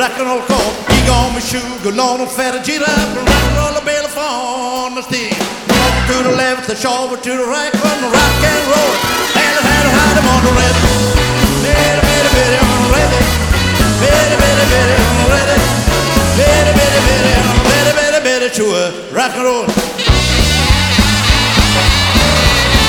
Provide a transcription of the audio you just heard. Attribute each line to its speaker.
Speaker 1: rock and roll chord. He gon' me sugar, long and fat, G rock and roll the belly on the steam. To the left, the shoulder to the right, from the rock and roll. And I had to hide him on the red. Bitty, bitty, bitty, on the red. Bitty, bitty, bitty, on the red. Bitty, bitty, bitty, on the bitty, bitty, bitty, to a rock and roll.